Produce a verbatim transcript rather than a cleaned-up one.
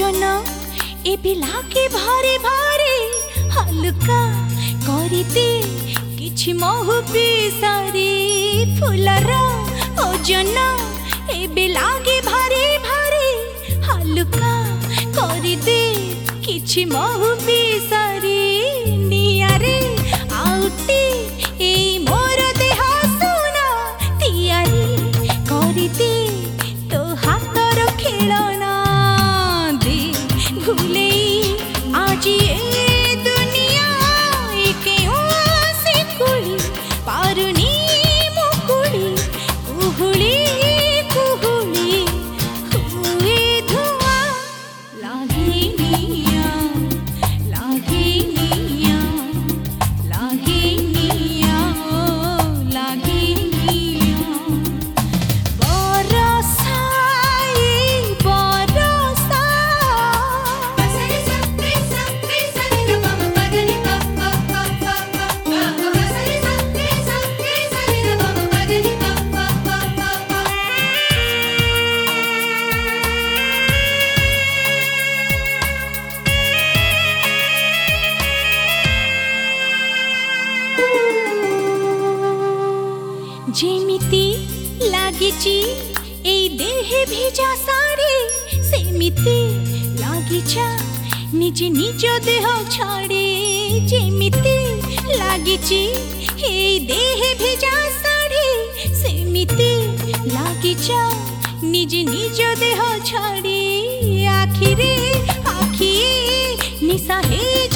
ओजन एबे लागे भारी भारी हल्का करते किछि महबी सारी फुलर ओजन एबे लागे भारी भारी हल्का करते किछि महबी सारी नियारे आउटी ए मोर देह सुना तियारी करते तो हाथर खेलना दे भूले आज ए दुनिया क्यों से कुली पारुनी मुकुली कुहुली कुहुली हुए धुआं लागे निया लागे निया लागे निया ओ लागे निया बरसा ए बरसा जेमिति लागिची ए देहे भेजा सारे सेमिति लागिचा निज निज देह छाड़े जेमिति लागिची ए देहे भेजा सारे सेमिति लागिचा निज निज देह छाड़े आखिरे आखि निशा हे